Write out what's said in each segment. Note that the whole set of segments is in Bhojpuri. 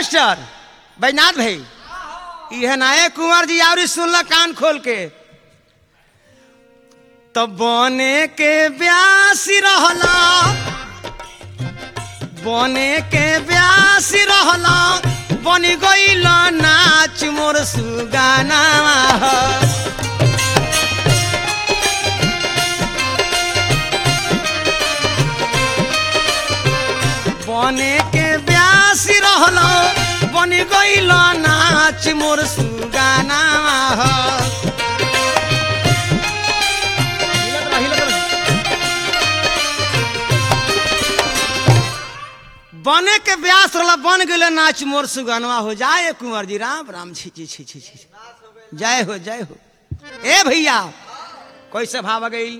मास्टर बैजनाथ भाई यह नाये कुंवर जी और सुनल कान खोल के तो बने के ब्यासी रहला बने के ब्यासी रहला बनी गईल नाच मोर सुगाना बने के ब्यासी रहला बनी गईल नाच मोर सुगाना बने के ब्यास रहला बन गए नाच मोर सुगनवा हो जाए कुंवर जी राम राम छी छी छी छी छी जय हो ए भैया कैसे भाव गई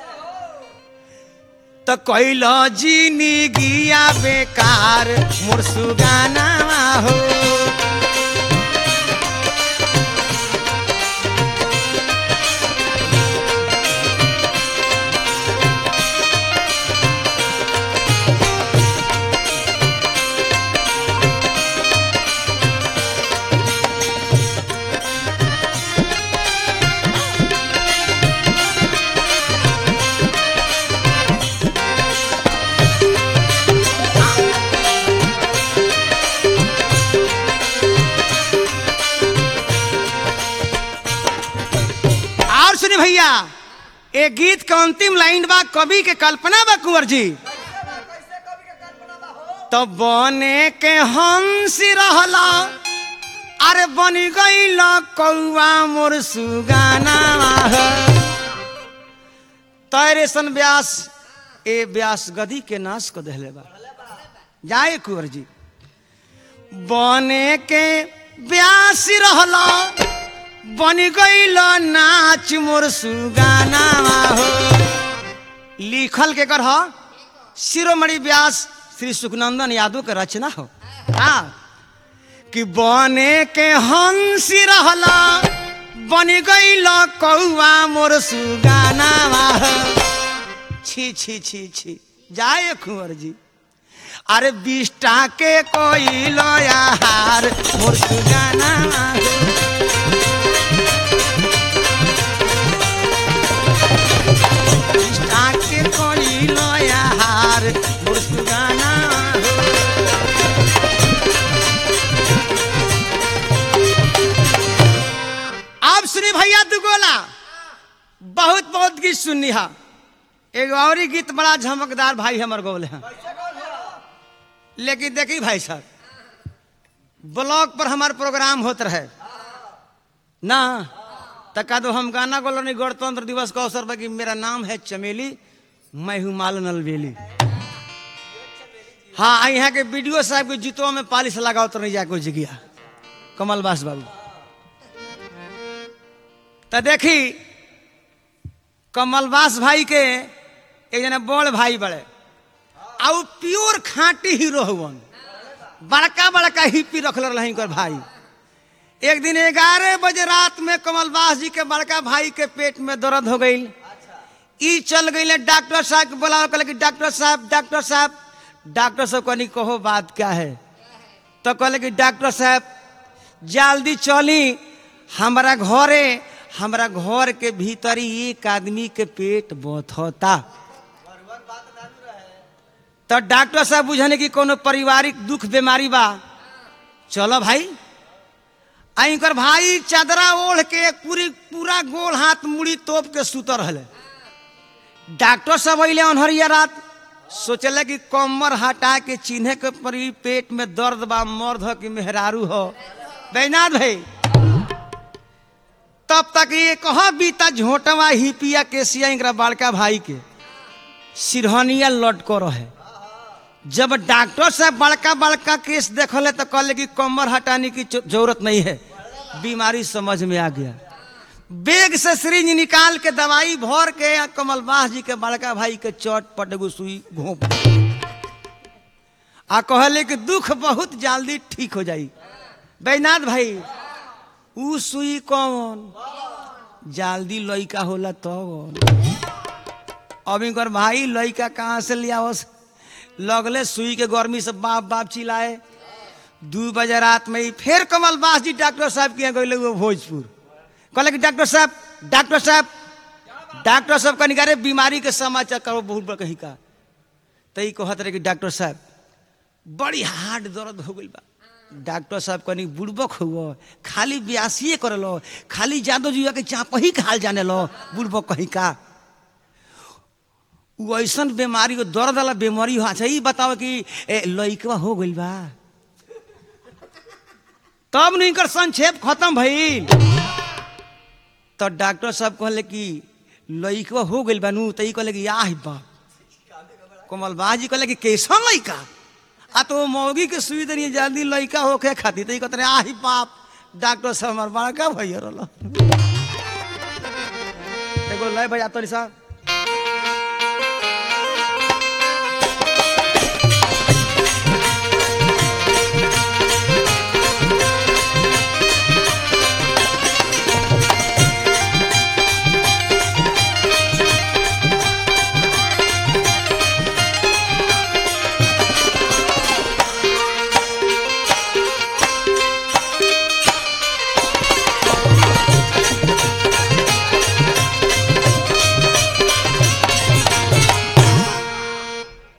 तो कैल जीनी गिया बेकार मोर सुगनवा हो भैया एक गीत के अंतिम लाइन बा कवि के कल्पना बा कुंवर जी तो बने के हंसी रहला अरे बनी गईल कौआ मोर सुगाना तैरेसन व्यास ए व्यास गदी के नाश को दहले बा जाए कुंवर जी बने के व्यासी रहला बनी गईल नाच मोर सुगाना हो लिखल के कर शिरोमणि व्यास श्री सुखनंदन यादव के रचना हो कि बने के हंसी रहला बनी गईल कौआ मोर सुगाना हो छी छी छी छी जाए कुंवर जी अरे बिष्टा के कोई लोयार मोर सुगाना के कोई लोयार मोर सुगाना आप सुनी भैया दुगोला बहुत बहुत गीत सुननी हा एक और गीत बड़ा झमकदार भाई हमर गौले हैं लेकिन देखी भाई साहब ब्लॉग पर हमार प्रोग्राम होते रहे ना तका दो हम गाना बोल रहे गणतंत्र दिवस का अवसर पर कि मेरा नाम है चमेली मैं हूँ माल नलबेली हाँ यहाँ के वीडियो साहब के जूतों में पालिश लगाओ तो नहीं जाके जगिया कमलबास बाबू तो देखी कमलबास भाई के एक जना बड़ भाई बड़े आउ प्योर खाटी हीरो हुवन बड़का बड़का हिप्पी रखल रही कर भाई एक दिन 11 बजे रात में कमलबास जी के बड़का भाई के पेट में दर्द हो गई ई चल गई डॉक्टर साहब के बोला कि डॉक्टर साहब कहनी कहो बात क्या है तो कहले कि डॉक्टर साहब जल्दी चली हमारा घर के भीतर एक आदमी के पेट बथता तो डॉक्टर साहब बुझने की कोनो पारिवारिक दुख बीमारी बा चलो भाई आइकर भाई चादरा ओढ़ के पूरा गोल हाथ मुड़ी तोप के सुत रहे डॉक्टर सब अले अनहरिया रात सोचले कि कमर हटा के चिन्हे के परी पेट में दर्द बा मर्द हो कि मेहरारू हो बैजनाथ भाई तब तक ये कह बीता झोटवा हिपिया केसिया बड़का भाई के सिरहनिया लटको रहे जब डॉक्टर साहब बड़का बड़का केस देखले तो कहले कि कमर हटाने की जरूरत नहीं है बीमारी समझ में आ गया बेग से सिरिंज निकाल के दवाई भर के कमलबास जी के बड़का भाई के चोट पटगु सुई घोंप आ कहले कि दुख बहुत जल्दी ठीक हो जाई बैजनाथ भाई ऊ सुई कौन जल्दी लइका होला तो अब इनकर भाई लइका कहाँ से लिया लगले सुई के गर्मी से बाप बाप चिल्लाए 2 बजे रात में ही फिर कमल बास जी डॉक्टर साहब के यहाँ गए वो भोजपुर। कहले कि डॉक्टर साहब कहीं करे बीमारी के समाचार करो बहुत बड़ा कहीं का। तई कहत रहे कि डॉक्टर साहब बड़ी हार्ड दर्द हो गई बा। डॉक्टर साहब कहीं बुड़बक हुआ खाली ब्यासिए कर लो, खाली जादो जुआ के चाप ही हाल जाने लो, बुड़बक कहीं का। वो ऐसा बीमारी को दर्द वाला बीमारी हो। अच्छा ये बताओ कि लइकवा हो गई बा तब नहीं कर संक्षेप खत्म भइल। तो डॉक्टर साहब कहले कि लइकवा हो गई बानू। तो कहले कि आह बाप। कमल बाजी कहले कि कैसा लइका आ तो मौगी के सुई दनी जल्दी लइका होके खाती। तो कहते आही बाप डॉक्टर साहब हमार बड़का भैया रहा। लय भैया तो साहब